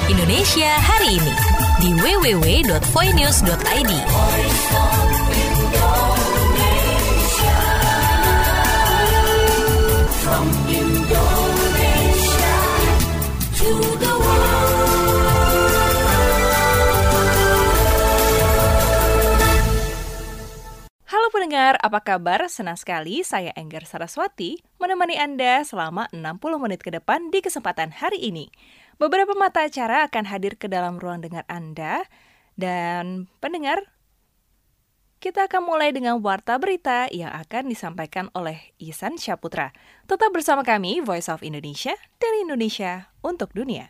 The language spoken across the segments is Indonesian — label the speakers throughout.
Speaker 1: Indonesia hari ini di www.voinews.id. From Indonesia to the Halo pendengar, apa kabar? Senang sekali saya Enggar Saraswati menemani Anda selama 60 menit ke depan di kesempatan hari ini. Beberapa mata acara akan hadir ke dalam ruang dengar Anda. Dan pendengar, kita akan mulai dengan warta berita yang akan disampaikan oleh Ihsan Syaputra. Tetap bersama kami, Voice of Indonesia, dari Indonesia untuk dunia.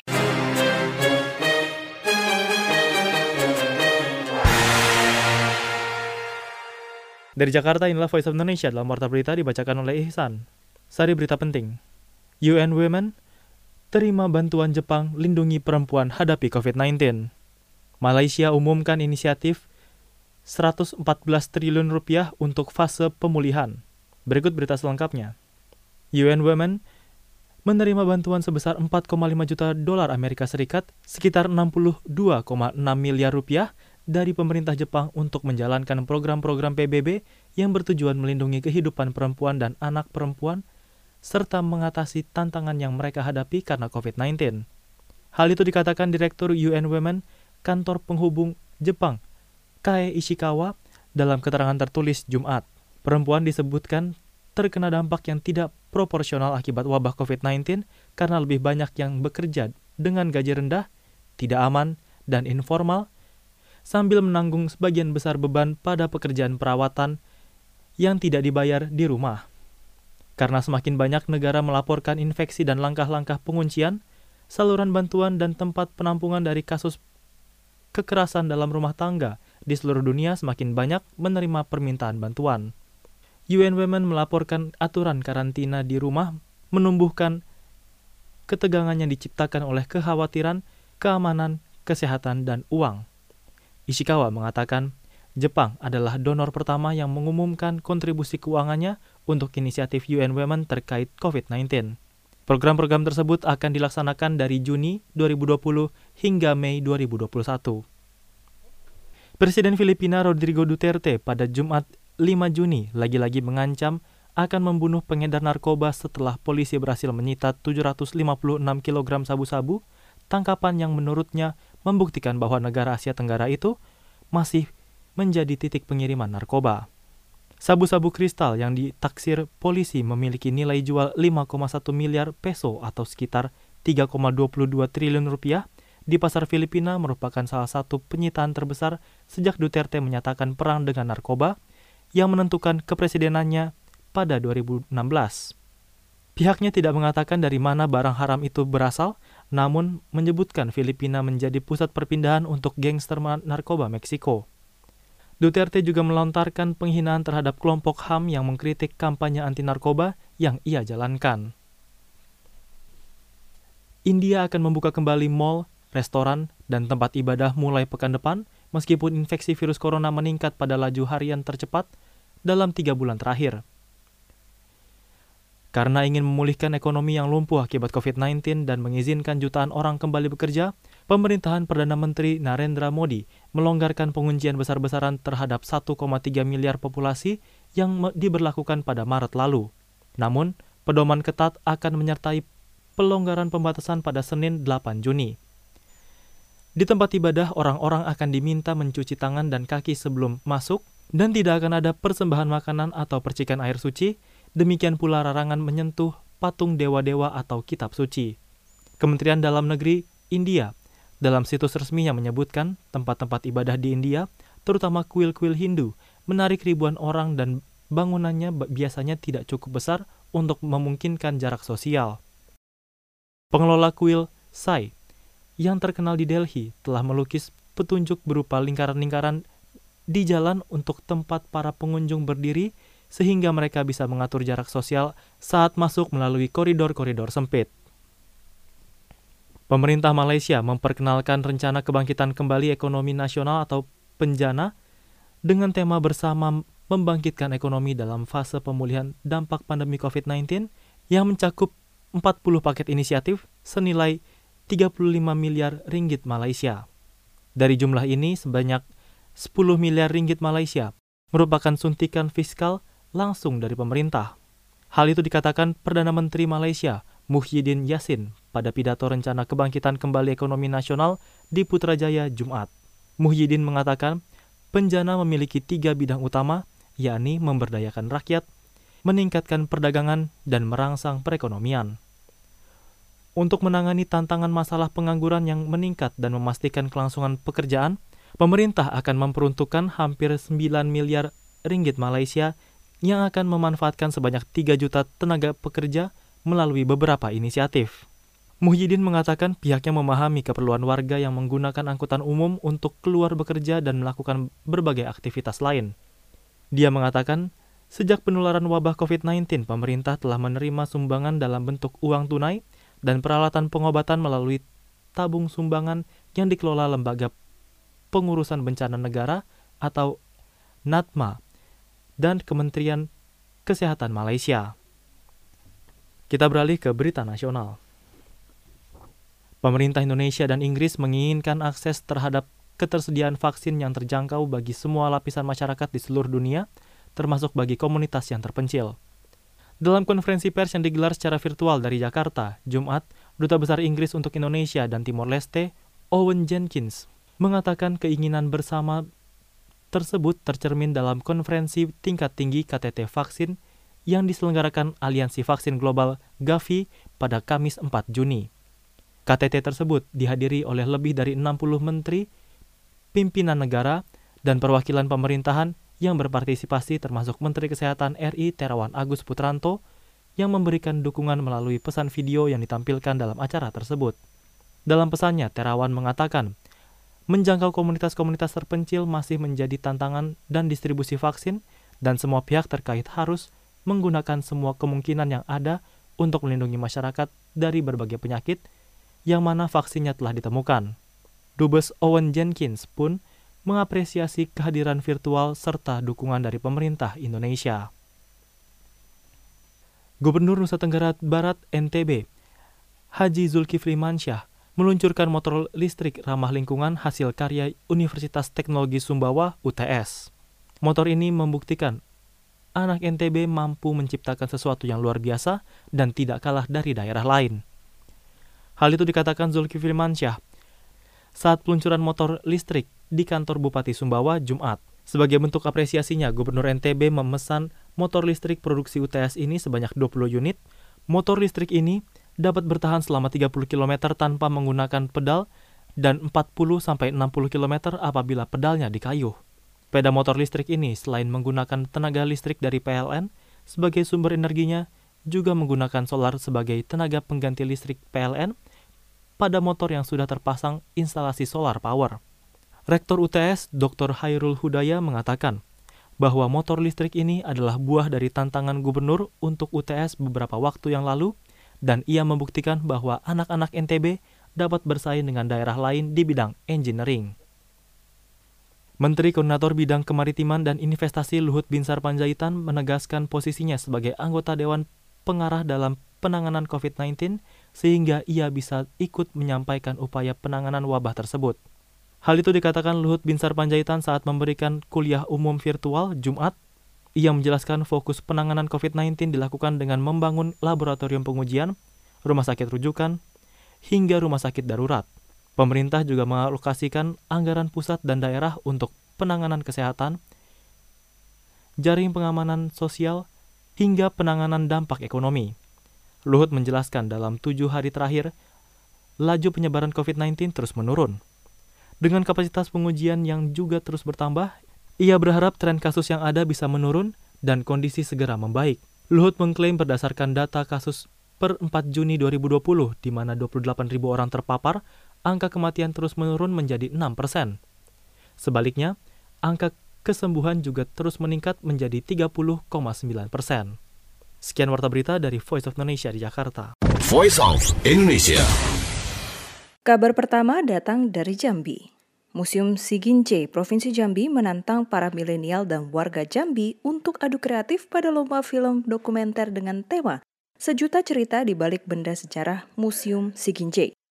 Speaker 2: Dari Jakarta, inilah Voice of Indonesia dalam warta berita dibacakan oleh Ihsan. Sari berita penting. UN Women terima bantuan Jepang lindungi perempuan hadapi COVID-19. Malaysia umumkan inisiatif 114 triliun rupiah untuk fase pemulihan. Berikut berita selengkapnya. UN Women menerima bantuan sebesar 4,5 juta dolar Amerika Serikat, sekitar 62,6 miliar rupiah, dari pemerintah Jepang untuk menjalankan program-program PBB yang bertujuan melindungi kehidupan perempuan dan anak perempuan, serta mengatasi tantangan yang mereka hadapi karena COVID-19. Hal itu dikatakan Direktur UN Women Kantor Penghubung Jepang, Kae Ishikawa, dalam keterangan tertulis Jumat. Perempuan disebutkan terkena dampak yang tidak proporsional akibat wabah COVID-19 karena lebih banyak yang bekerja dengan gaji rendah, tidak aman, dan informal, sambil menanggung sebagian besar beban pada pekerjaan perawatan yang tidak dibayar di rumah. Karena semakin banyak negara melaporkan infeksi dan langkah-langkah penguncian, saluran bantuan dan tempat penampungan dari kasus kekerasan dalam rumah tangga di seluruh dunia semakin banyak menerima permintaan bantuan. UN Women melaporkan aturan karantina di rumah menumbuhkan ketegangan yang diciptakan oleh kekhawatiran, keamanan, kesehatan, dan uang. Ishikawa mengatakan, Jepang adalah donor pertama yang mengumumkan kontribusi keuangannya untuk inisiatif UN Women terkait COVID-19. Program-program tersebut akan dilaksanakan dari Juni 2020 hingga Mei 2021. Presiden Filipina Rodrigo Duterte pada Jumat 5 Juni lagi-lagi mengancam akan membunuh pengedar narkoba setelah polisi berhasil menyita 756 kg sabu-sabu, tangkapan yang menurutnya membuktikan bahwa negara Asia Tenggara itu masih menjadi titik pengiriman narkoba. Sabu-sabu kristal yang ditaksir polisi memiliki nilai jual 5,1 miliar peso atau sekitar 3,22 triliun rupiah di pasar Filipina merupakan salah satu penyitaan terbesar sejak Duterte menyatakan perang dengan narkoba yang menentukan kepresidenannya pada 2016. Pihaknya tidak mengatakan dari mana barang haram itu berasal, namun menyebutkan Filipina menjadi pusat perpindahan untuk gangster narkoba Meksiko. Duterte juga melontarkan penghinaan terhadap kelompok HAM yang mengkritik kampanye anti-narkoba yang ia jalankan. India akan membuka kembali mal, restoran, dan tempat ibadah mulai pekan depan, meskipun infeksi virus corona meningkat pada laju harian tercepat dalam 3 bulan terakhir. Karena ingin memulihkan ekonomi yang lumpuh akibat COVID-19 dan mengizinkan jutaan orang kembali bekerja, pemerintahan Perdana Menteri Narendra Modi melonggarkan penguncian besar-besaran terhadap 1,3 miliar populasi yang diberlakukan pada Maret lalu. Namun, pedoman ketat akan menyertai pelonggaran pembatasan pada Senin 8 Juni. Di tempat ibadah, orang-orang akan diminta mencuci tangan dan kaki sebelum masuk, dan tidak akan ada persembahan makanan atau percikan air suci. Demikian pula larangan menyentuh patung dewa-dewa atau kitab suci. Kementerian Dalam Negeri India dalam situs resminya menyebutkan tempat-tempat ibadah di India, terutama kuil-kuil Hindu, menarik ribuan orang dan bangunannya biasanya tidak cukup besar untuk memungkinkan jarak sosial. Pengelola kuil Sai yang terkenal di Delhi telah melukis petunjuk berupa lingkaran-lingkaran di jalan untuk tempat para pengunjung berdiri sehingga mereka bisa mengatur jarak sosial saat masuk melalui koridor-koridor sempit. Pemerintah Malaysia memperkenalkan rencana kebangkitan kembali ekonomi nasional atau PENJANA dengan tema bersama membangkitkan ekonomi dalam fase pemulihan dampak pandemi COVID-19 yang mencakup 40 paket inisiatif senilai 35 miliar ringgit Malaysia. Dari jumlah ini, sebanyak 10 miliar ringgit Malaysia merupakan suntikan fiskal langsung dari pemerintah. Hal itu dikatakan Perdana Menteri Malaysia, Muhyiddin Yassin, pada pidato rencana kebangkitan kembali ekonomi nasional di Putrajaya Jumat. Muhyiddin mengatakan, Penjana memiliki 3 bidang utama, yakni memberdayakan rakyat, meningkatkan perdagangan, dan merangsang perekonomian. Untuk menangani tantangan masalah pengangguran yang meningkat dan memastikan kelangsungan pekerjaan, pemerintah akan memperuntukkan hampir 9 miliar ringgit Malaysia yang akan memanfaatkan sebanyak 3 juta tenaga pekerja melalui beberapa inisiatif. Muhyiddin mengatakan pihaknya memahami keperluan warga yang menggunakan angkutan umum untuk keluar bekerja dan melakukan berbagai aktivitas lain. Dia mengatakan, sejak penularan wabah COVID-19, pemerintah telah menerima sumbangan dalam bentuk uang tunai dan peralatan pengobatan melalui tabung sumbangan yang dikelola Lembaga Pengurusan Bencana Negara atau NADMA dan Kementerian Kesehatan Malaysia. Kita beralih ke berita nasional. Pemerintah Indonesia dan Inggris menginginkan akses terhadap ketersediaan vaksin yang terjangkau bagi semua lapisan masyarakat di seluruh dunia, termasuk bagi komunitas yang terpencil. Dalam konferensi pers yang digelar secara virtual dari Jakarta, Jumat, Duta Besar Inggris untuk Indonesia dan Timor Leste, Owen Jenkins, mengatakan keinginan bersama tersebut tercermin dalam konferensi tingkat tinggi KTT Vaksin yang diselenggarakan Aliansi Vaksin Global Gavi pada Kamis 4 Juni. KTT tersebut dihadiri oleh lebih dari 60 menteri, pimpinan negara, dan perwakilan pemerintahan yang berpartisipasi termasuk Menteri Kesehatan RI Terawan Agus Putranto yang memberikan dukungan melalui pesan video yang ditampilkan dalam acara tersebut. Dalam pesannya, Terawan mengatakan, menjangkau komunitas-komunitas terpencil masih menjadi tantangan dan distribusi vaksin, dan semua pihak terkait harus menggunakan semua kemungkinan yang ada untuk melindungi masyarakat dari berbagai penyakit yang mana vaksinnya telah ditemukan. Dubes Owen Jenkins pun mengapresiasi kehadiran virtual serta dukungan dari pemerintah Indonesia. Gubernur Nusa Tenggara Barat NTB, Haji Zulkifli Mansyah, meluncurkan motor listrik ramah lingkungan hasil karya Universitas Teknologi Sumbawa UTS. Motor ini membuktikan anak NTB mampu menciptakan sesuatu yang luar biasa dan tidak kalah dari daerah lain. Hal itu dikatakan Zulkifli Mansyah saat peluncuran motor listrik di kantor Bupati Sumbawa Jumat. Sebagai bentuk apresiasinya, Gubernur NTB memesan motor listrik produksi UTS ini sebanyak 20 unit. Motor listrik ini dapat bertahan selama 30 km tanpa menggunakan pedal dan 40-60 km apabila pedalnya dikayuh. Sepeda motor listrik ini selain menggunakan tenaga listrik dari PLN sebagai sumber energinya, juga menggunakan solar sebagai tenaga pengganti listrik PLN pada motor yang sudah terpasang instalasi solar power. Rektor UTS, Dr. Hairul Hudaya mengatakan bahwa motor listrik ini adalah buah dari tantangan gubernur untuk UTS beberapa waktu yang lalu, dan ia membuktikan bahwa anak-anak NTB dapat bersaing dengan daerah lain di bidang engineering. Menteri Koordinator Bidang Kemaritiman dan Investasi Luhut Binsar Panjaitan menegaskan posisinya sebagai anggota Dewan Pengarah dalam penanganan COVID-19 sehingga ia bisa ikut menyampaikan upaya penanganan wabah tersebut. Hal itu dikatakan Luhut Binsar Panjaitan saat memberikan kuliah umum virtual Jumat. Ia menjelaskan fokus penanganan COVID-19 dilakukan dengan membangun laboratorium pengujian, rumah sakit rujukan, hingga rumah sakit darurat. Pemerintah juga mengalokasikan anggaran pusat dan daerah untuk penanganan kesehatan, jaring pengamanan sosial, hingga penanganan dampak ekonomi. Luhut menjelaskan dalam 7 hari terakhir, laju penyebaran COVID-19 terus menurun. Dengan kapasitas pengujian yang juga terus bertambah, ia berharap tren kasus yang ada bisa menurun dan kondisi segera membaik. Luhut mengklaim berdasarkan data kasus per 4 Juni 2020, di mana 28.000 orang terpapar, angka kematian terus menurun menjadi 6%. Sebaliknya, angka kesembuhan juga terus meningkat menjadi 30,9%. Sekian warta berita dari Voice of Indonesia di Jakarta.
Speaker 3: Voice of Indonesia.
Speaker 1: Kabar pertama datang dari Jambi. Museum Sigince, Provinsi Jambi menantang para milenial dan warga Jambi untuk adu kreatif pada lomba film dokumenter dengan tema Sejuta Cerita di Balik Benda Sejarah Museum Sigince.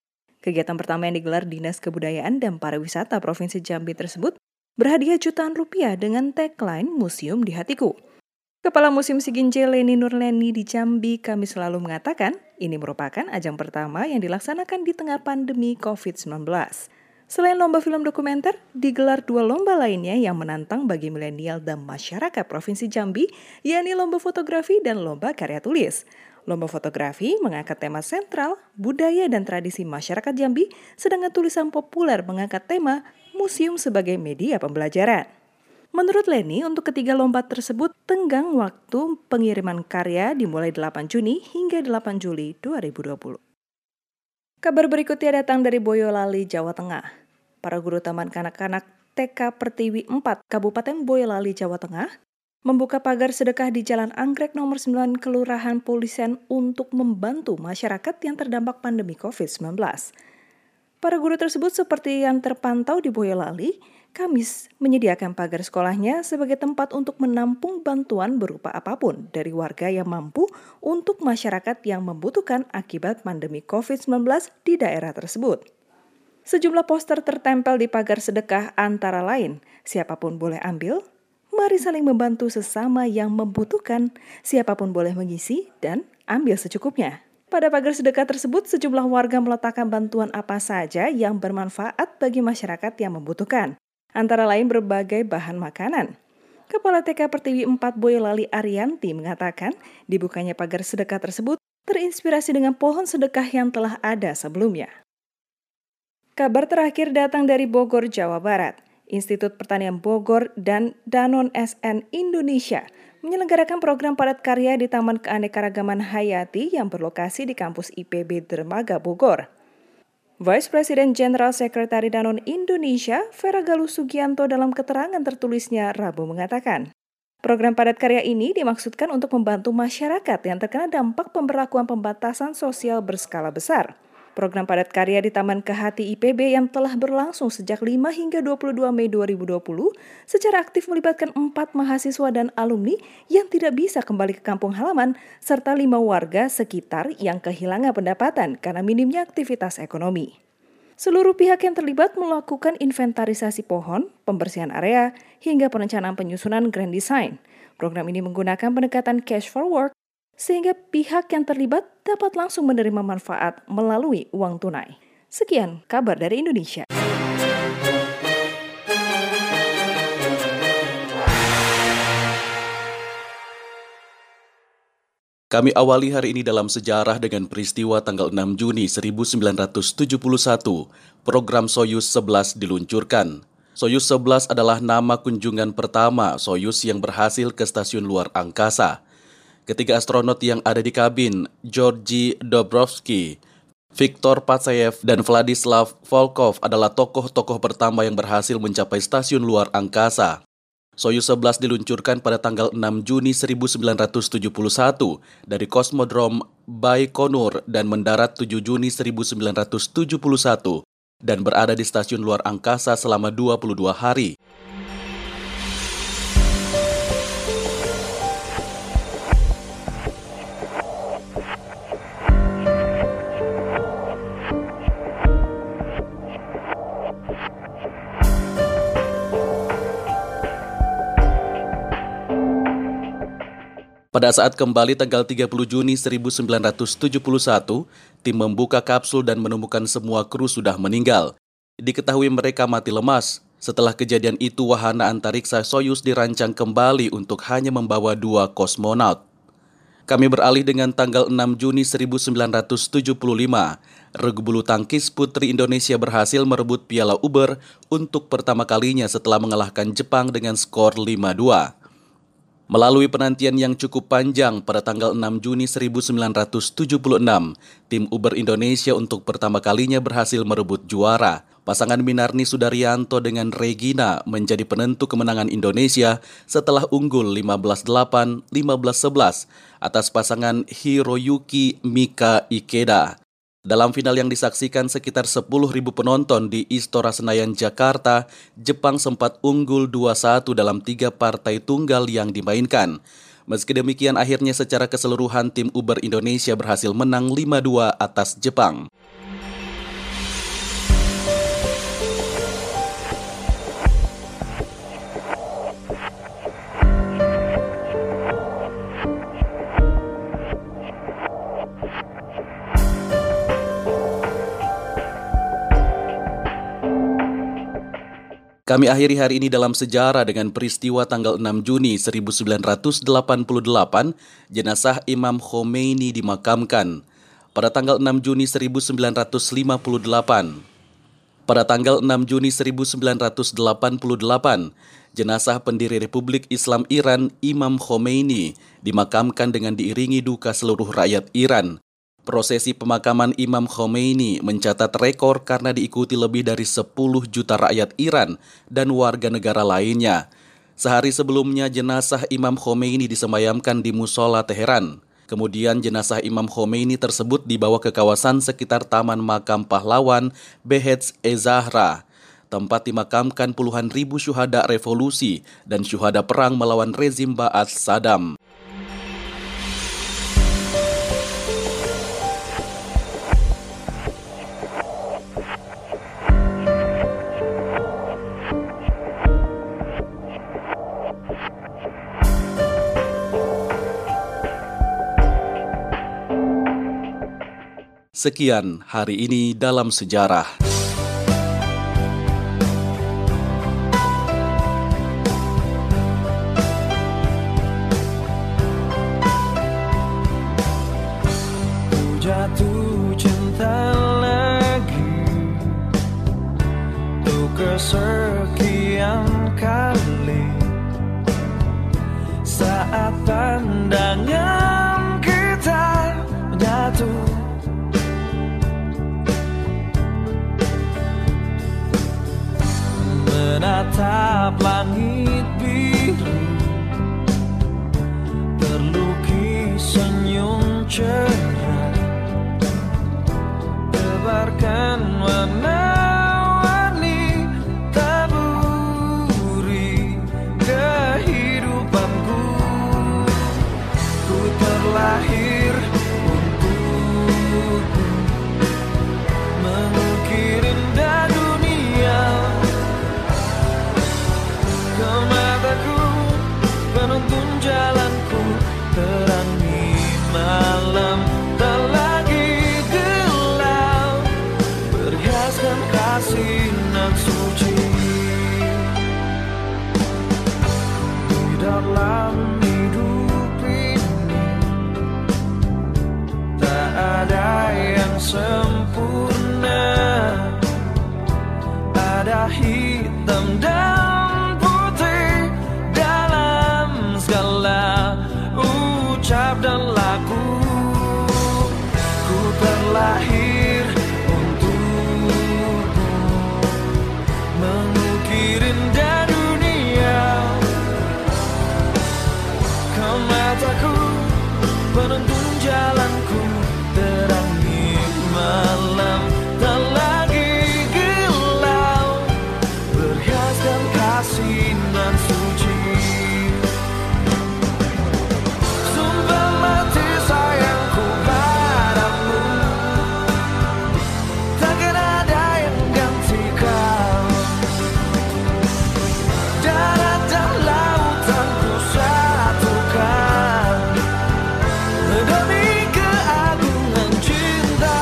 Speaker 1: Kegiatan pertama yang digelar Dinas Kebudayaan dan Pariwisata Provinsi Jambi tersebut berhadiah jutaan rupiah dengan tagline Museum di Hatiku. Kepala Museum Sigince Leni Nurleni di Jambi Kamis lalu mengatakan, ini merupakan ajang pertama yang dilaksanakan di tengah pandemi COVID-19. Selain lomba film dokumenter, digelar 2 lomba lainnya yang menantang bagi milenial dan masyarakat Provinsi Jambi, yakni lomba fotografi dan lomba karya tulis. Lomba fotografi mengangkat tema sentral, budaya dan tradisi masyarakat Jambi, sedangkan tulisan populer mengangkat tema museum sebagai media pembelajaran. Menurut Leni, untuk ketiga lomba tersebut, tenggang waktu pengiriman karya dimulai 8 Juni hingga 8 Juli 2020. Kabar berikutnya datang dari Boyolali, Jawa Tengah. Para guru taman kanak-kanak TK Pertiwi 4, Kabupaten Boyolali, Jawa Tengah, membuka pagar sedekah di Jalan Anggrek nomor 9 Kelurahan Polisian untuk membantu masyarakat yang terdampak pandemi COVID-19. Para guru tersebut seperti yang terpantau di Boyolali, Kamis menyediakan pagar sekolahnya sebagai tempat untuk menampung bantuan berupa apapun dari warga yang mampu untuk masyarakat yang membutuhkan akibat pandemi COVID-19 di daerah tersebut. Sejumlah poster tertempel di pagar sedekah antara lain, siapapun boleh ambil, mari saling membantu sesama yang membutuhkan, siapapun boleh mengisi dan ambil secukupnya. Pada pagar sedekah tersebut, sejumlah warga meletakkan bantuan apa saja yang bermanfaat bagi masyarakat yang membutuhkan, antara lain berbagai bahan makanan. Kepala TK Pertiwi 4 Boyolali Arianti mengatakan, dibukanya pagar sedekah tersebut terinspirasi dengan pohon sedekah yang telah ada sebelumnya. Kabar terakhir datang dari Bogor, Jawa Barat. Institut Pertanian Bogor dan Danone SN Indonesia menyelenggarakan program padat karya di Taman Keanekaragaman Hayati yang berlokasi di kampus IPB Dermaga Bogor. Vice President General Secretary Danone Indonesia, Vera Galus Sugianto dalam keterangan tertulisnya Rabu mengatakan, program padat karya ini dimaksudkan untuk membantu masyarakat yang terkena dampak pemberlakuan pembatasan sosial berskala besar. Program padat karya di Taman Kehati IPB yang telah berlangsung sejak 5 hingga 22 Mei 2020 secara aktif melibatkan 4 mahasiswa dan alumni yang tidak bisa kembali ke kampung halaman serta 5 warga sekitar yang kehilangan pendapatan karena minimnya aktivitas ekonomi. Seluruh pihak yang terlibat melakukan inventarisasi pohon, pembersihan area, hingga perencanaan penyusunan grand design. Program ini menggunakan pendekatan cash forward sehingga pihak yang terlibat dapat langsung menerima manfaat melalui uang tunai. Sekian kabar dari Indonesia.
Speaker 4: Kami awali hari ini dalam sejarah dengan peristiwa tanggal 6 Juni 1971, program Soyuz 11 diluncurkan. Soyuz 11 adalah nama kunjungan pertama Soyuz yang berhasil ke stasiun luar angkasa. Ketiga astronot yang ada di kabin, Georgy Dobrovsky, Viktor Patsayev, dan Vladislav Volkov adalah tokoh-tokoh pertama yang berhasil mencapai stasiun luar angkasa. Soyuz 11 diluncurkan pada tanggal 6 Juni 1971 dari Kosmodrom Baikonur dan mendarat 7 Juni 1971 dan berada di stasiun luar angkasa selama 22 hari. Pada saat kembali tanggal 30 Juni 1971, tim membuka kapsul dan menemukan semua kru sudah meninggal. Diketahui mereka mati lemas. Setelah kejadian itu, wahana antariksa Soyuz dirancang kembali untuk hanya membawa 2 kosmonaut. Kami beralih dengan tanggal 6 Juni 1975. Regu bulu tangkis putri Indonesia berhasil merebut Piala Uber untuk pertama kalinya setelah mengalahkan Jepang dengan skor 5-2. Melalui penantian yang cukup panjang pada tanggal 6 Juni 1976, tim Uber Indonesia untuk pertama kalinya berhasil merebut juara. Pasangan Minarni Sudaryanto dengan Regina menjadi penentu kemenangan Indonesia setelah unggul 15-8, 15-11 atas pasangan Hiroyuki Mika Ikeda. Dalam final yang disaksikan sekitar 10.000 penonton di Istora Senayan, Jakarta, Jepang sempat unggul 2-1 dalam 3 partai tunggal yang dimainkan. Meski demikian, akhirnya secara keseluruhan tim Uber Indonesia berhasil menang 5-2 atas Jepang. Kami akhiri hari ini dalam sejarah dengan peristiwa tanggal 6 Juni 1988, jenazah Imam Khomeini dimakamkan. Pada tanggal 6 Juni 1958, pada tanggal 6 Juni 1988, jenazah pendiri Republik Islam Iran Imam Khomeini dimakamkan dengan diiringi duka seluruh rakyat Iran. Prosesi pemakaman Imam Khomeini mencatat rekor karena diikuti lebih dari 10 juta rakyat Iran dan warga negara lainnya. Sehari sebelumnya jenazah Imam Khomeini disemayamkan di Musola Teheran. Kemudian jenazah Imam Khomeini tersebut dibawa ke kawasan sekitar Taman Makam Pahlawan Behetz-e-Zahra, tempat dimakamkan puluhan ribu syuhada revolusi dan syuhada perang melawan rezim Ba'ath Saddam. Sekian hari ini dalam sejarah.
Speaker 5: Jatuh cinta lagi untuk kesekian kali, saat pandangan kita jatuh, menatap langit biru, terlukis senyum cerah, tebarkan warna-warni, taburi kehidupanku. Ku terlahir untukmu, mengukir indah dunia. Ke mataku penuntun jalanku, terangi malam tak lagi gelap, perhiaskan kasih nan suci. Di dalam hidup ini tak ada yang sempurna, ada hitam dan putih dalam segala ucap dan laku. Ku terlahir untukmu, mengukir indah dunia. Ke mataku penuntun jalanku, terangi malam tak lagi gelap, perhiaskan kasih nan suci. Sumpah mati sayangku padamu, takkan ada yang gantikan. Darat dan lautan ku satukan demi keagungan cinta.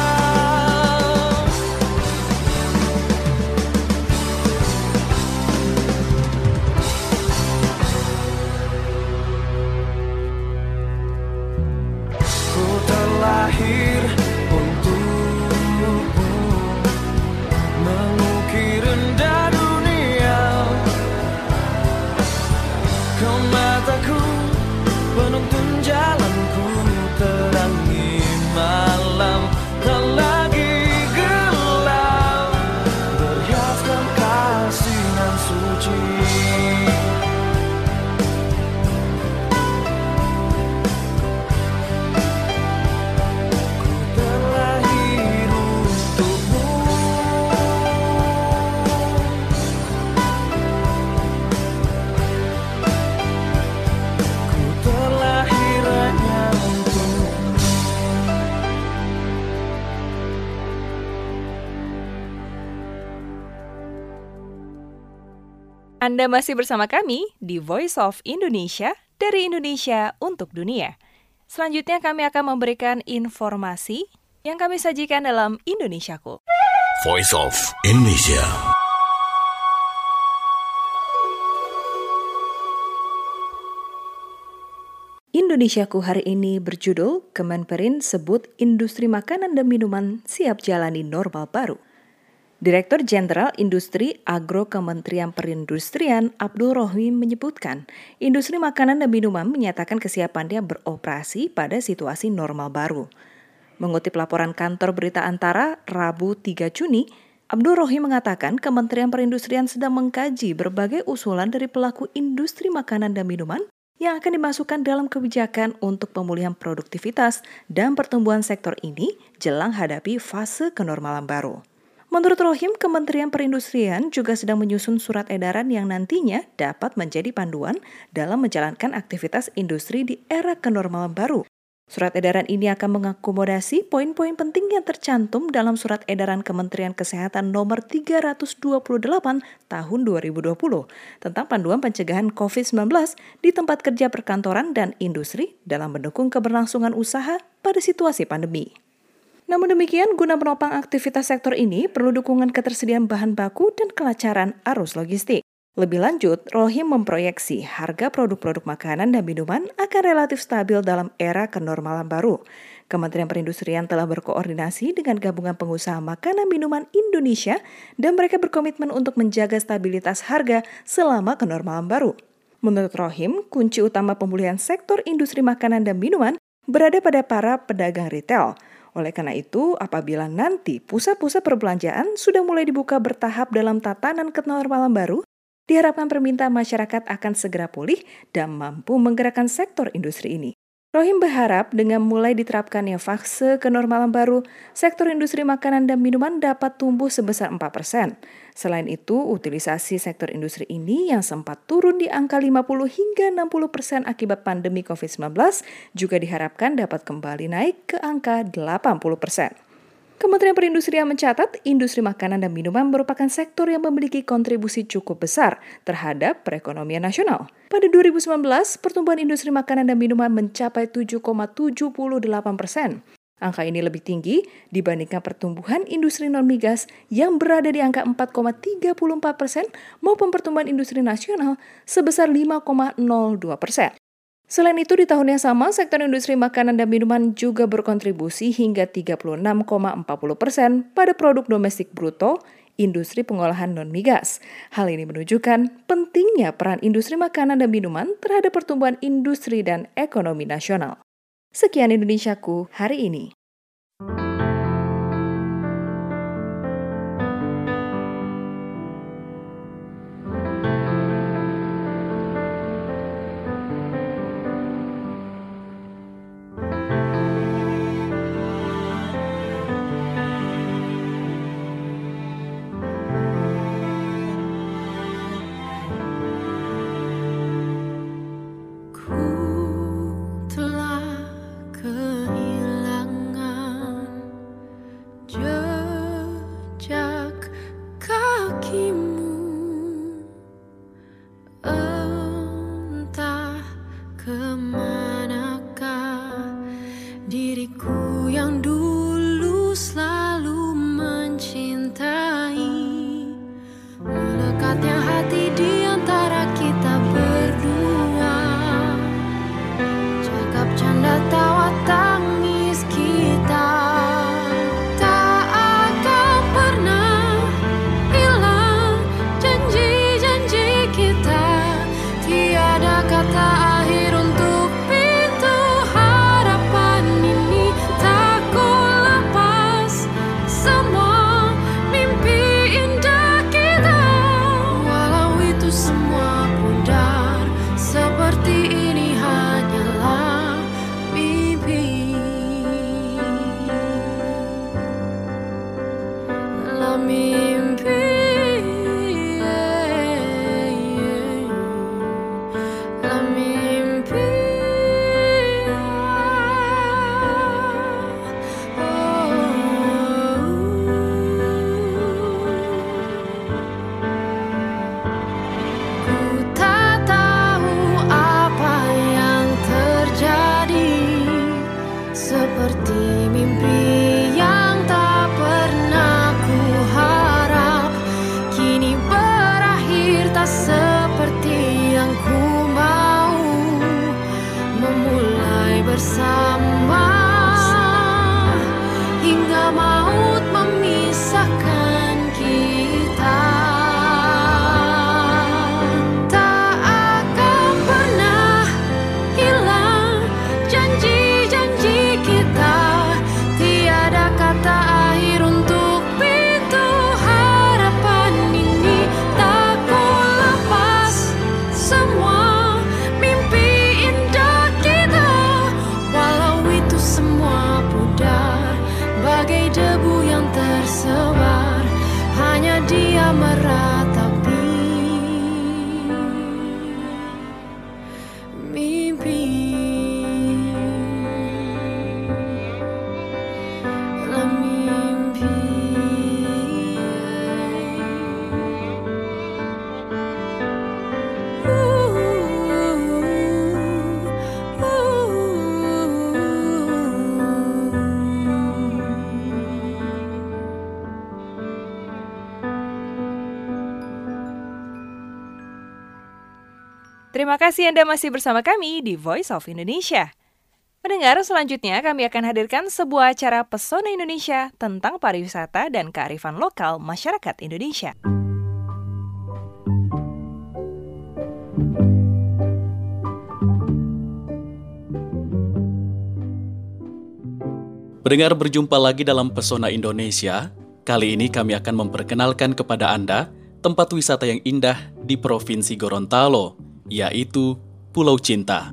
Speaker 5: Ku terlahir untukmu, mengukir indah dunia. Ke mataku penuntun jalanku, terangi malam tak lagi gelap, perhiaskan kasih nan suci. Terlahir untukmu, ku terlahir hanya untukmu.
Speaker 1: Anda masih bersama kami di Voice of Indonesia, dari Indonesia untuk dunia. Selanjutnya kami akan memberikan informasi yang kami sajikan dalam Indonesiaku.
Speaker 3: Voice of Indonesia.
Speaker 1: Indonesiaku hari ini berjudul Kemenperin sebut industri makanan dan minuman siap jalani normal baru. Direktur Jenderal Industri Agro Kementerian Perindustrian Abdul Rohim menyebutkan, industri makanan dan minuman menyatakan kesiapannya beroperasi pada situasi normal baru. Mengutip laporan kantor berita Antara Rabu 3 Juni, Abdul Rohim mengatakan Kementerian Perindustrian sedang mengkaji berbagai usulan dari pelaku industri makanan dan minuman yang akan dimasukkan dalam kebijakan untuk pemulihan produktivitas dan pertumbuhan sektor ini jelang hadapi fase kenormalan baru. Menurut Rohim, Kementerian Perindustrian juga sedang menyusun surat edaran yang nantinya dapat menjadi panduan dalam menjalankan aktivitas industri di era kenormalan baru. Surat edaran ini akan mengakomodasi poin-poin penting yang tercantum dalam Surat Edaran Kementerian Kesehatan nomor 328 tahun 2020 tentang panduan pencegahan COVID-19 di tempat kerja perkantoran dan industri dalam mendukung keberlangsungan usaha pada situasi pandemi. Namun demikian, guna menopang aktivitas sektor ini perlu dukungan ketersediaan bahan baku dan kelancaran arus logistik. Lebih lanjut, Rohim memproyeksi harga produk-produk makanan dan minuman akan relatif stabil dalam era kenormalan baru. Kementerian Perindustrian telah berkoordinasi dengan Gabungan Pengusaha Makanan Minuman Indonesia dan mereka berkomitmen untuk menjaga stabilitas harga selama kenormalan baru. Menurut Rohim, kunci utama pemulihan sektor industri makanan dan minuman berada pada para pedagang retail. Oleh karena itu, apabila nanti pusat-pusat perbelanjaan sudah mulai dibuka bertahap dalam tatanan kenormalan baru, diharapkan permintaan masyarakat akan segera pulih dan mampu menggerakkan sektor industri ini. Rohim berharap dengan mulai diterapkannya fase kenormalan baru, sektor industri makanan dan minuman dapat tumbuh sebesar 4%. Selain itu, utilisasi sektor industri ini yang sempat turun di angka 50 hingga 60% akibat pandemi COVID-19 juga diharapkan dapat kembali naik ke angka 80%. Kementerian Perindustrian mencatat industri makanan dan minuman merupakan sektor yang memiliki kontribusi cukup besar terhadap perekonomian nasional. Pada 2019, pertumbuhan industri makanan dan minuman mencapai 7,78%. Angka ini lebih tinggi dibandingkan pertumbuhan industri non-migas yang berada di angka 4,34% maupun pertumbuhan industri nasional sebesar 5,02%. Selain itu, di tahun yang sama, sektor industri makanan dan minuman juga berkontribusi hingga 36,40% pada produk domestik bruto industri pengolahan non-migas. Hal ini menunjukkan pentingnya peran industri makanan dan minuman terhadap pertumbuhan industri dan ekonomi nasional. Sekian Indonesiaku hari ini.
Speaker 6: Diriku yang dulu selalu mencintai, melekatnya hati di antara kita berdua, cakap canda tawa tangis kita tak akan pernah hilang, janji-janji kita tiada kata akhir untuk pintu harapan ini. Tak ku lepas semua mimpi indah kita, walau itu semua pudar, seperti ini hanyalah mimpi. La mimpi, la mimpi. Ku tak tahu apa yang terjadi, seperti mimpi yang tak pernah ku harapkan.
Speaker 1: Terima kasih Anda masih bersama kami di Voice of Indonesia. Pendengar, selanjutnya kami akan hadirkan sebuah acara Pesona Indonesia tentang pariwisata dan kearifan lokal masyarakat Indonesia.
Speaker 4: Pendengar, berjumpa lagi dalam Pesona Indonesia. Kali ini kami akan memperkenalkan kepada Anda tempat wisata yang indah di Provinsi Gorontalo, yaitu Pulau Cinta.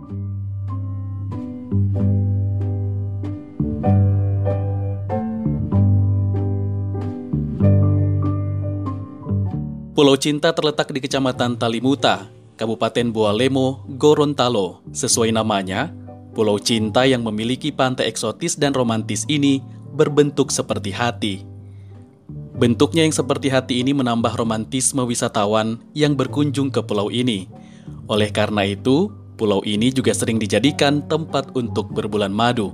Speaker 4: Pulau Cinta terletak di Kecamatan Talimuta, Kabupaten Bualemo, Gorontalo. Sesuai namanya, Pulau Cinta yang memiliki pantai eksotis dan romantis ini berbentuk seperti hati. Bentuknya yang seperti hati ini menambah romantisme wisatawan yang berkunjung ke pulau ini. Oleh karena itu, pulau ini juga sering dijadikan tempat untuk berbulan madu.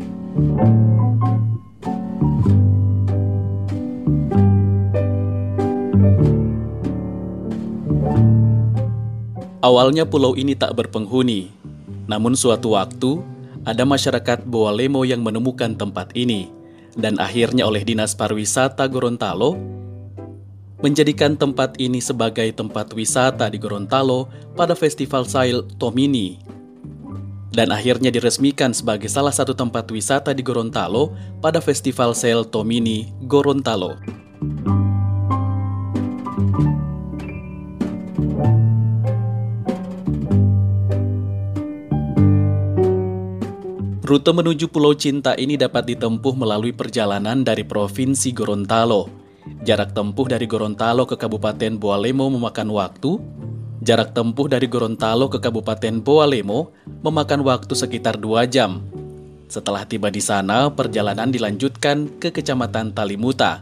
Speaker 4: Awalnya pulau ini tak berpenghuni. Namun suatu waktu, ada masyarakat Bualemo yang menemukan tempat ini, dan akhirnya oleh Dinas Pariwisata Gorontalo menjadikan tempat ini sebagai tempat wisata di Gorontalo pada Festival Sail Tomini, dan akhirnya diresmikan sebagai salah satu tempat wisata di Gorontalo pada Festival Sail Tomini Gorontalo. Rute menuju Pulau Cinta ini dapat ditempuh melalui perjalanan dari Provinsi Gorontalo. Jarak tempuh dari Gorontalo ke Kabupaten Bualemo memakan waktu. Jarak tempuh dari Gorontalo ke Kabupaten Bualemo memakan waktu sekitar 2 jam. Setelah tiba di sana, perjalanan dilanjutkan ke Kecamatan Talimuta.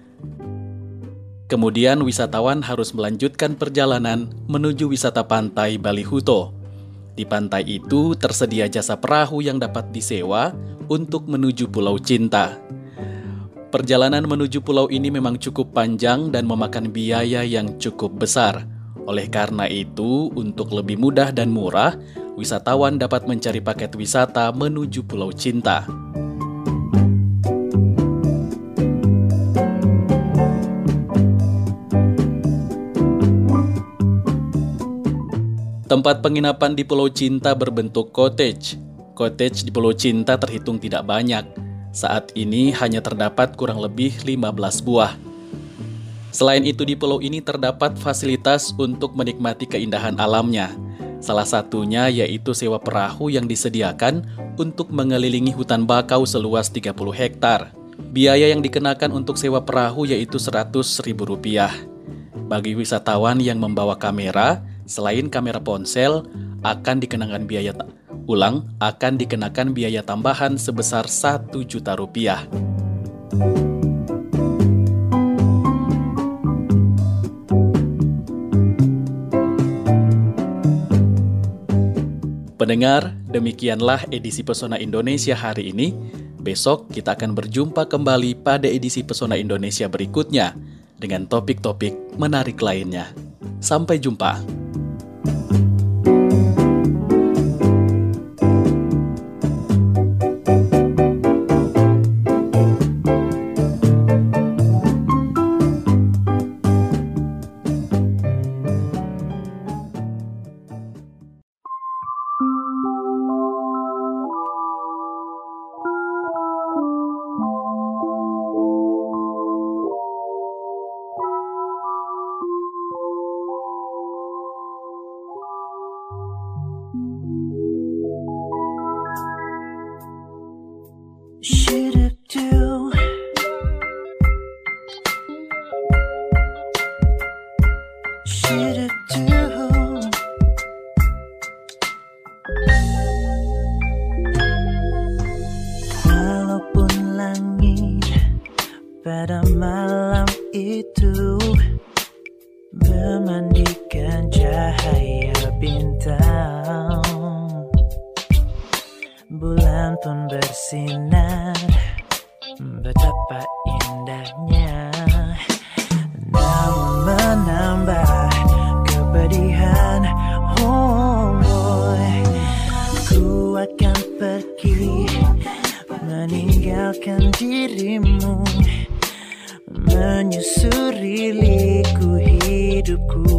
Speaker 4: Kemudian wisatawan harus melanjutkan perjalanan menuju wisata pantai Balihuto. Di pantai itu tersedia jasa perahu yang dapat disewa untuk menuju Pulau Cinta. Perjalanan menuju pulau ini memang cukup panjang dan memakan biaya yang cukup besar. Oleh karena itu, untuk lebih mudah dan murah, wisatawan dapat mencari paket wisata menuju Pulau Cinta. Tempat penginapan di Pulau Cinta berbentuk cottage. Cottage di Pulau Cinta terhitung tidak banyak. Saat ini hanya terdapat kurang lebih 15 buah. Selain itu di pulau ini terdapat fasilitas untuk menikmati keindahan alamnya. Salah satunya yaitu sewa perahu yang disediakan untuk mengelilingi hutan bakau seluas 30 hektar. Biaya yang dikenakan untuk sewa perahu yaitu Rp100.000. Bagi wisatawan yang membawa kamera, selain kamera ponsel, akan dikenakan biaya tambahan sebesar Rp1 juta. Pendengar, demikianlah edisi Pesona Indonesia hari ini. Besok kita akan berjumpa kembali pada edisi Pesona Indonesia berikutnya dengan topik-topik menarik lainnya. Sampai jumpa.
Speaker 5: Walaupun langit pada malam itu memandikan cahaya bintang, bulan pun bersinar, betapa indahnya, namun menambah kepedihan. dirimu, menyusuri liku hidupku.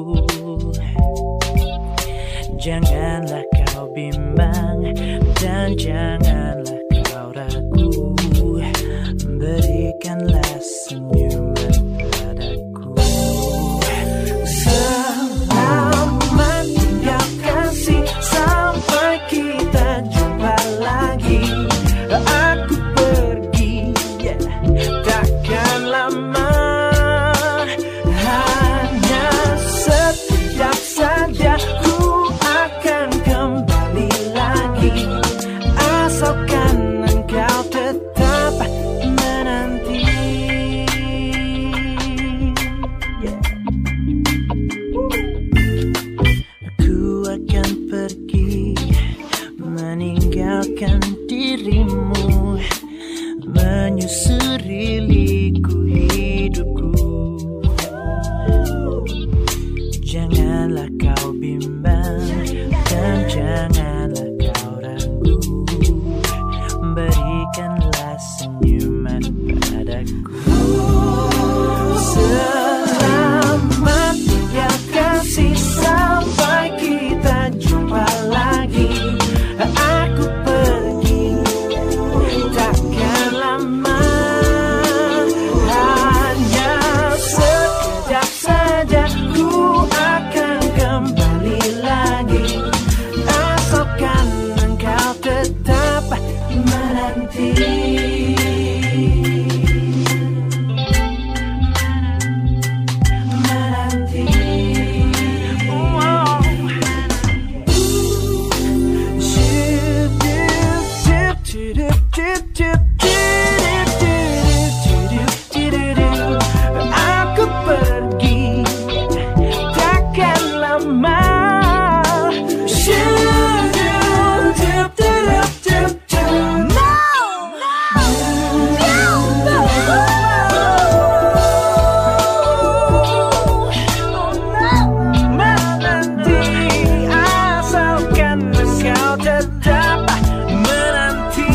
Speaker 5: Janganlah kau bimbang dan janganlah kau ragu, berikanlah senyuman padaku. Selamat tinggal kasih, sampai kita jumpa lagi. Aku pergi, takkan lama, hanya sekejap saja ku akan kembali lagi, asalkan engkau tetap menanti. Aku akan pergi, meninggalkan dirimu, menyusuri liku hidupku. Janganlah kau bimbang dan janganlah kau ragu, berikanlah senyuman padaku. Selamat ya kasih, sampai kita jumpa lagi. Aku pergi, takkan lama, hanya sekejap saja ku akan kembali lagi, asalkan engkau tetap menanti. Aku pergi, takkan lama. Menanti, asalkan engkau tetap menanti.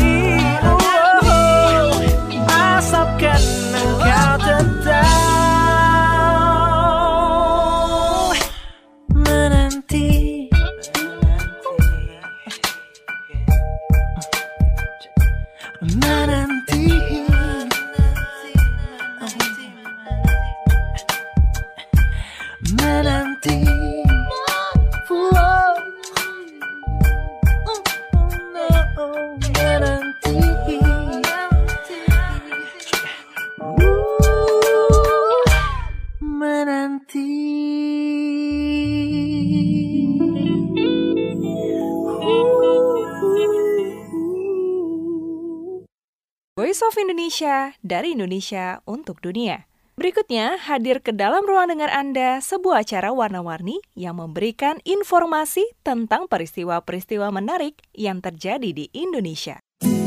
Speaker 5: Asalkan engkau tetap menanti. Menanti. Menanti.
Speaker 1: Voice of Indonesia, dari Indonesia untuk dunia. Berikutnya, hadir ke dalam ruang dengar Anda sebuah acara warna-warni yang memberikan informasi tentang peristiwa-peristiwa menarik yang terjadi di Indonesia.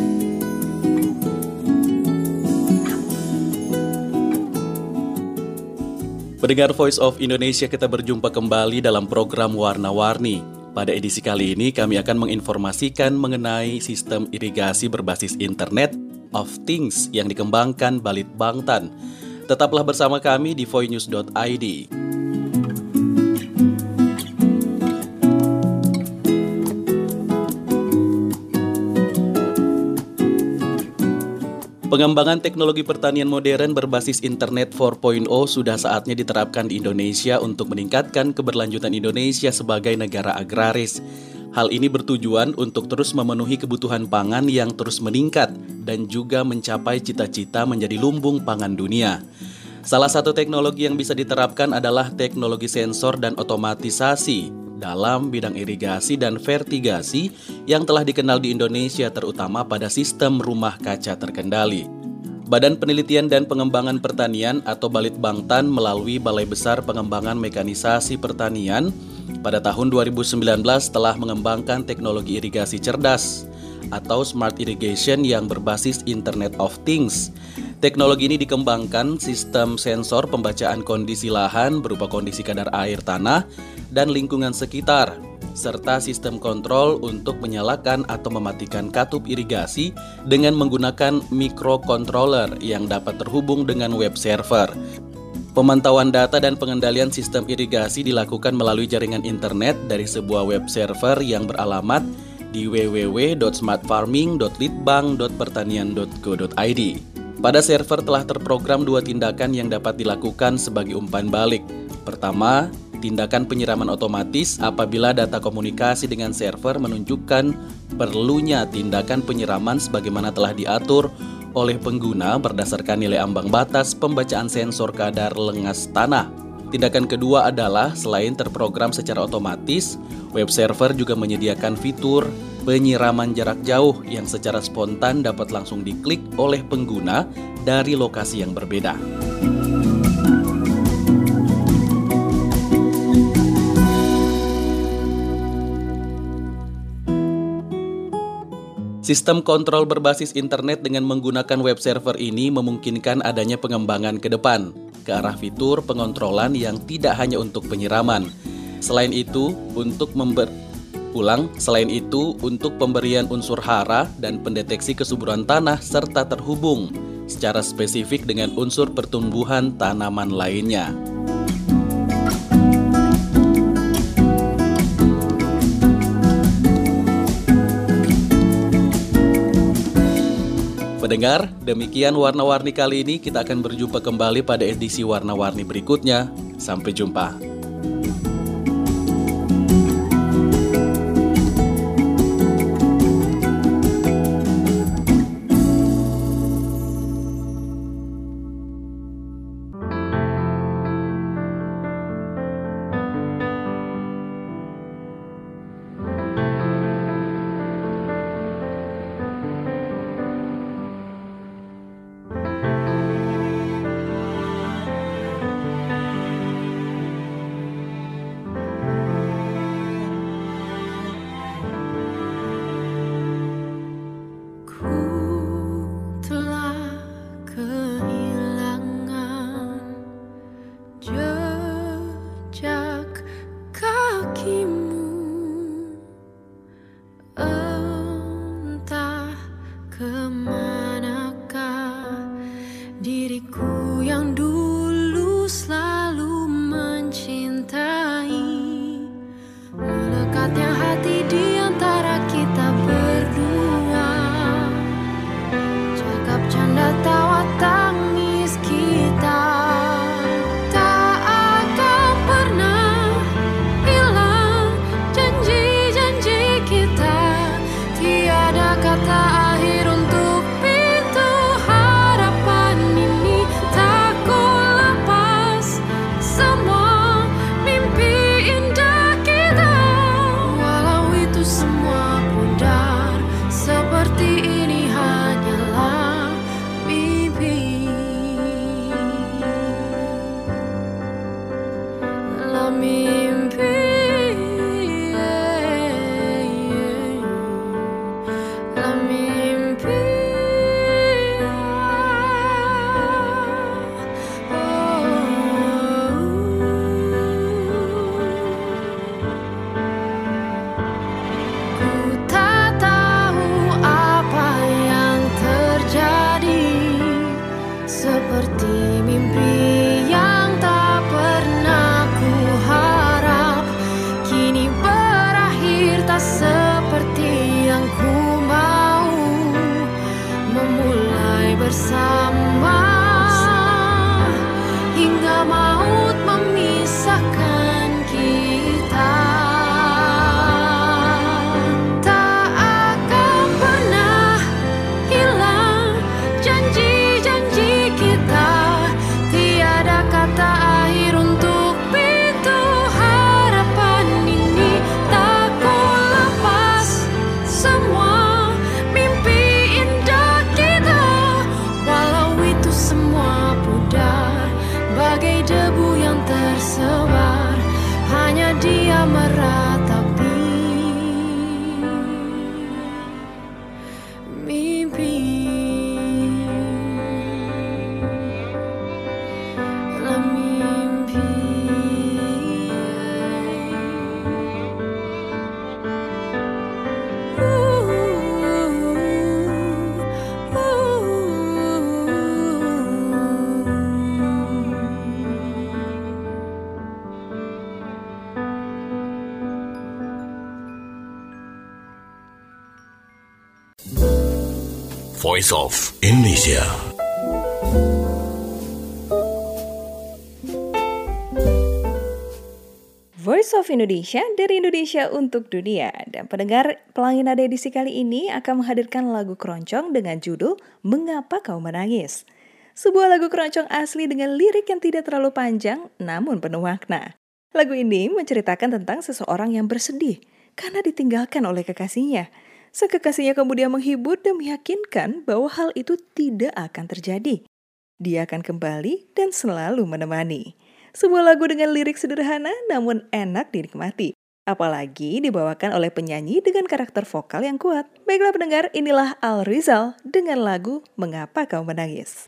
Speaker 4: Pendengar Voice of Indonesia, kita berjumpa kembali dalam program Warna-Warni. Pada edisi kali ini kami akan menginformasikan mengenai sistem irigasi berbasis Internet of Things yang dikembangkan Balitbangtan. Tetaplah bersama kami di voinews.id. Pengembangan teknologi pertanian modern berbasis Internet 4.0 sudah saatnya diterapkan di Indonesia untuk meningkatkan keberlanjutan Indonesia sebagai negara agraris. Hal ini bertujuan untuk terus memenuhi kebutuhan pangan yang terus meningkat dan juga mencapai cita-cita menjadi lumbung pangan dunia. Salah satu teknologi yang bisa diterapkan adalah teknologi sensor dan otomatisasi dalam bidang irigasi dan fertigasi yang telah dikenal di Indonesia terutama pada sistem rumah kaca terkendali. Badan Penelitian dan Pengembangan Pertanian atau Balitbangtan melalui Balai Besar Pengembangan Mekanisasi Pertanian pada tahun 2019 telah mengembangkan teknologi irigasi cerdas atau smart irrigation yang berbasis Internet of Things. Teknologi ini dikembangkan sistem sensor pembacaan kondisi lahan berupa kondisi kadar air tanah dan lingkungan sekitar, serta sistem kontrol untuk menyalakan atau mematikan katup irigasi dengan menggunakan microcontroller yang dapat terhubung dengan web server. Pemantauan data dan pengendalian sistem irigasi dilakukan melalui jaringan internet dari sebuah web server yang beralamat di www.smartfarming.litbang.pertanian.go.id. Pada server telah terprogram 2 tindakan yang dapat dilakukan sebagai umpan balik. Pertama, tindakan penyiraman otomatis apabila data komunikasi dengan server menunjukkan perlunya tindakan penyiraman sebagaimana telah diatur oleh pengguna berdasarkan nilai ambang batas pembacaan sensor kadar lengas tanah. Tindakan kedua adalah selain terprogram secara otomatis, web server juga menyediakan fitur penyiraman jarak jauh yang secara spontan dapat langsung diklik oleh pengguna dari lokasi yang berbeda. Sistem kontrol berbasis internet dengan menggunakan web server ini memungkinkan adanya pengembangan ke depan, ke arah fitur pengontrolan yang tidak hanya untuk penyiraman. Selain itu, untuk pemberian unsur hara dan pendeteksi kesuburan tanah serta terhubung secara spesifik dengan unsur pertumbuhan tanaman lainnya. Pendengar, demikian warna-warni kali ini. Kita akan berjumpa kembali pada edisi warna-warni berikutnya. Sampai jumpa.
Speaker 6: Diriku yang dulu selalu mencintai, melekatnya hati di antara kita berdua, cakap canda tawa tangis kita tak akan pernah hilang. Janji-janji kita, tiada kata akhir untuk pintu harapan ini. Tak ku lepas semua mimpi indah kita, walau itu semua pudar. Seperti ini hanyalah mimpi. La mimpi, la mimpi. Ku tak tahu apa yang terjadi, seperti mimpi yang tak pernah ku harap, kini berakhir tak seperti yang ku mau. Memulai bersama hingga maut memisahkan kita. Tak akan pernah hilang janji-janji kita, tiada kata akhir untuk pintu harapan ini. Tak ku lepas semua mimpi indah kita, walau itu semua pudar bagai debu yang tersebar, hanya dia meratapi mimpi. La mimpi.
Speaker 3: Voice of Indonesia.
Speaker 1: Voice of Indonesia dari Indonesia untuk dunia. Dan pendengar, Pelangi Nada edisi kali ini akan menghadirkan lagu keroncong dengan judul Mengapa Kau Menangis. Sebuah lagu keroncong asli dengan lirik yang tidak terlalu panjang namun penuh makna. Lagu ini menceritakan tentang seseorang yang bersedih karena ditinggalkan oleh kekasihnya. Kekasihnya kemudian menghibur dan meyakinkan bahwa hal itu tidak akan terjadi. Dia akan kembali dan selalu menemani. Sebuah lagu dengan lirik sederhana namun enak dinikmati. Apalagi dibawakan oleh penyanyi dengan karakter vokal yang kuat. Baiklah pendengar, inilah Al Rizal dengan lagu Mengapa Kau Menangis.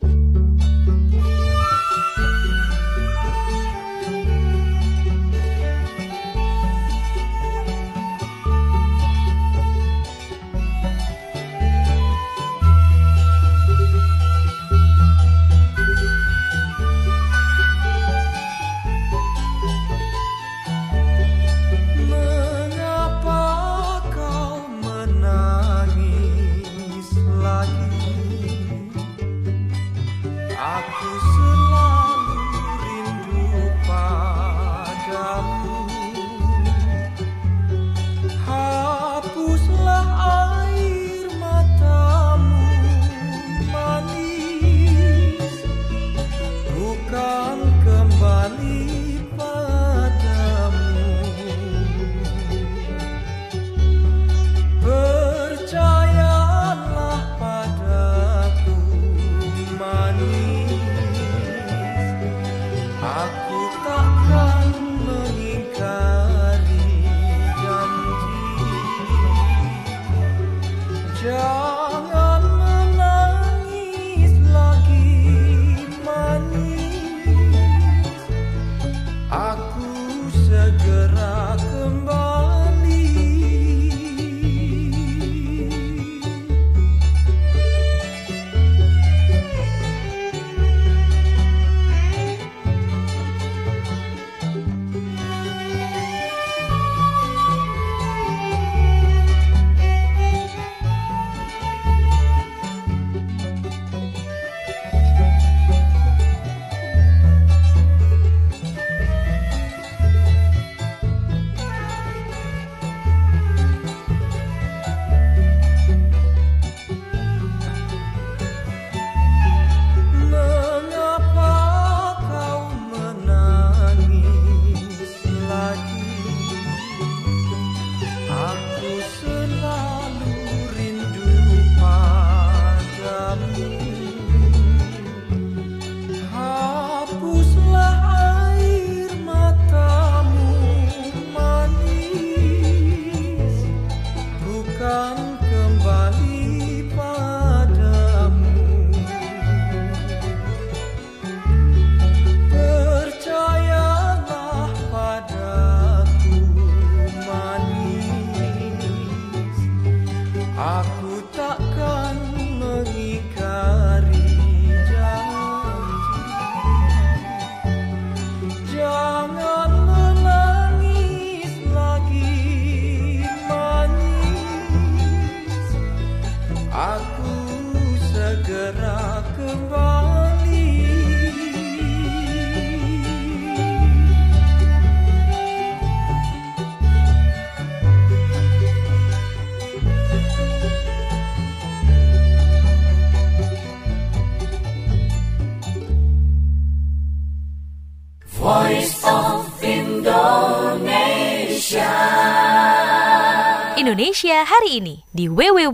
Speaker 7: Indonesia hari ini di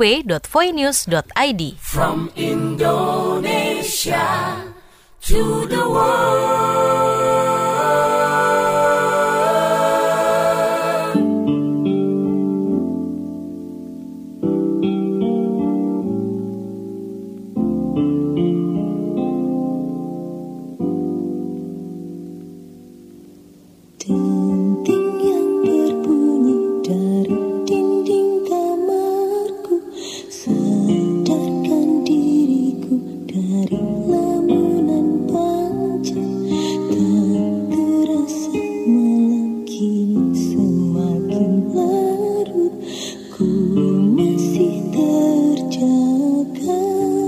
Speaker 7: www.voinews.id.
Speaker 5: From Indonesia to the world.
Speaker 8: Ku masih terjaga.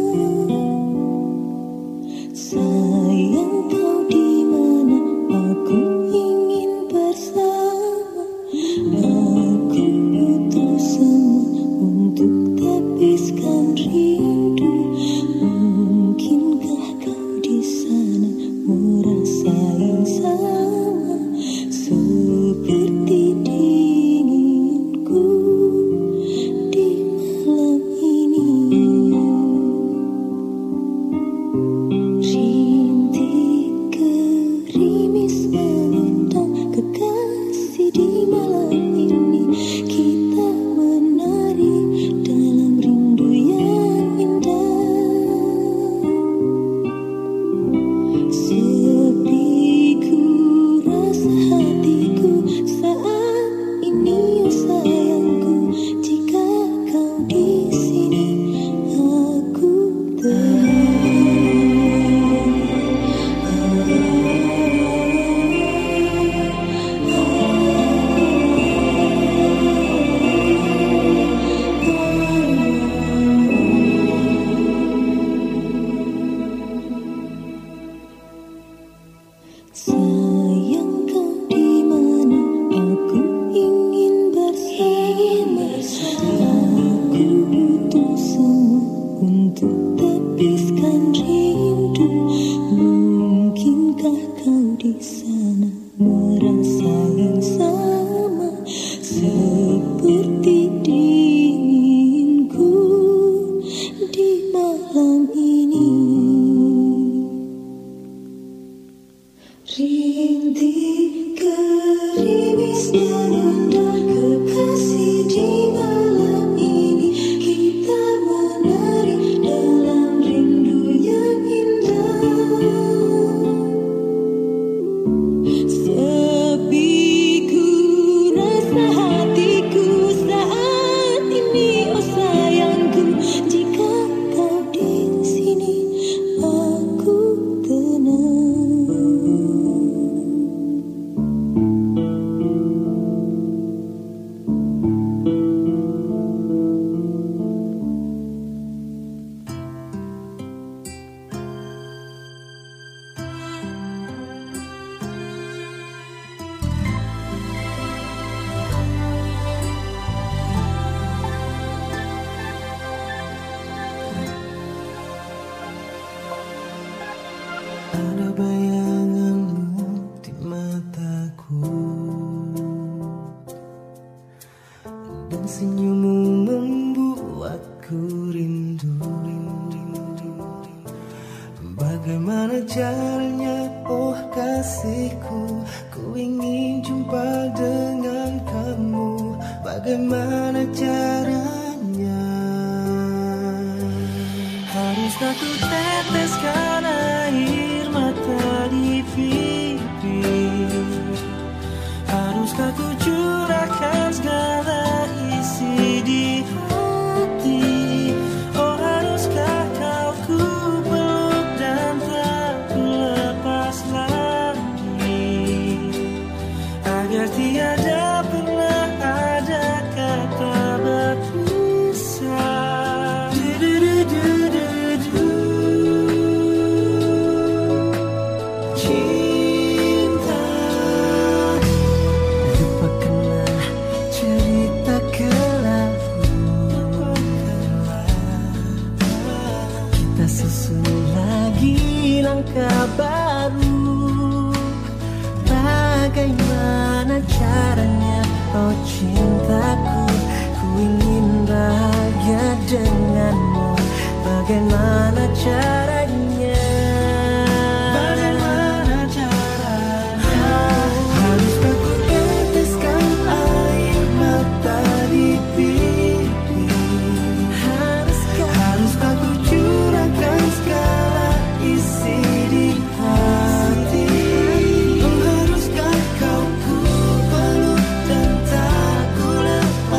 Speaker 7: Sayang kau di mana, aku ingin bersama. Aku butuh semua untuk tapaskan rindu. Mungkinkah kau di sana merasa yang sama seperti dinginku di malam ini? Rintik gerimis menunda kekasih di malam ini. Kita menari dalam rindu yang indah. Sepiku rasa hatiku saat ini, oh sayangku. Jika kau di sini, aku tenang. Ada bayanganmu di mataku, dan senyummu membuatku rindu. Bagaimana caranya, oh kasihku, ku ingin jumpa dengan kamu. Bagaimana caranya? Haruskah ku teteskan air mata di pipi? Haruskah ku curahkan segala isi di hati? Oh haruskah kau ku peluk dan tak ku lepas lagi, agar tiada pernah ada kata berpisah. Cinta, lupakanlah cerita kelabu. Kita susun lagi langkah baru. Bagaimana caranya, oh cintaku, ku ingin bahagia denganmu. Bagaimana caranya? Bagaimana caranya? Haruskah ku teteskan air mata di pipi? Haruskah ku curahkan segala isi di hati? Oh haruskah kau ku peluk dan tak ku lepas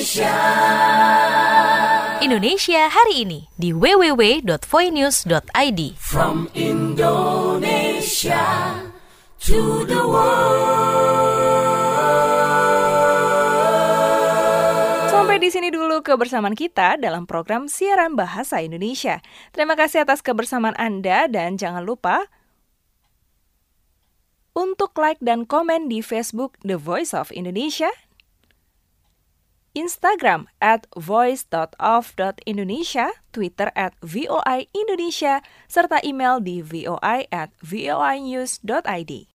Speaker 8: Indonesia hari ini di www.voinews.id.
Speaker 5: From Indonesia to the world.
Speaker 1: Sampai di sini dulu kebersamaan kita dalam program siaran bahasa Indonesia. Terima kasih atas kebersamaan Anda dan jangan lupa untuk like dan komen di Facebook The Voice of Indonesia, Instagram @voice.of.indonesia, Twitter @VOI Indonesia, serta email di voi@voinews.id.